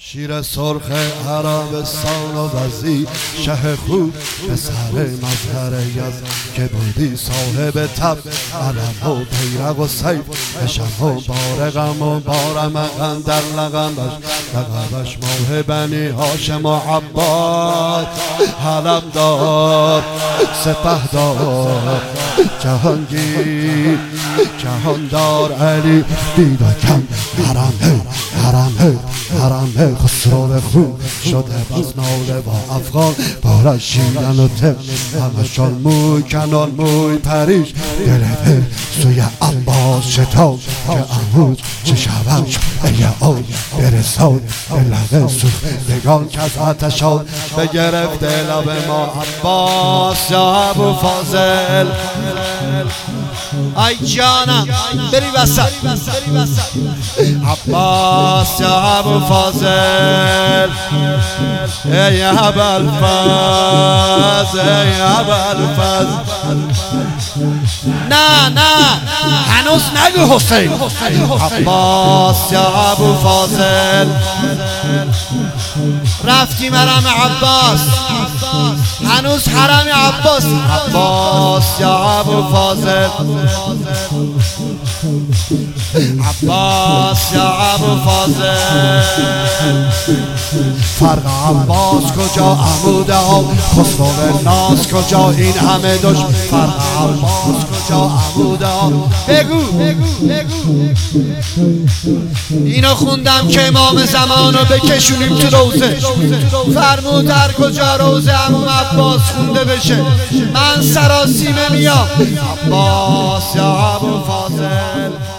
شیر سرخ عربستان و وزیر شه خوب پسر مظهر یزد که بودی صاحب تب علم و بیرق و سیف نشم و بارقم و بارمقم در لقبش لقبش ماه بنی هاشم و عباس حلم دار سپه دار جهانگیر جهاندار علی دیدکم حرم خسرو خون شده باز ناله با افغان با رشیدن و تب همشان موی کنان موی پریش دل سوی عباس شتاب که امروز چه شود ای آن برسان به لب سوختگان که از آتشان بگرفت لب ما عباس یا ابو فاضل ای جانم بری وسط عباس یا ابو فاضل ای ابوالفضل ای ابوالفضل نه هنوز نگو حسین عباس یا ابو فاضل رفتی مرم عباس هنوز حرم عباس عباس یا ابو فاضل عباس یا ابو فاضل فرق عباس کجا عموده ها خسرو ناز کجا این همه دشمن فرق عباس کجا عموده ها بگو اینو خوندم که امام زمانو بکشونیم تو روزه فرمود در کجا روزه عموم عباس خونده بشه من سراسیمه میام عباس یا ابو فاضل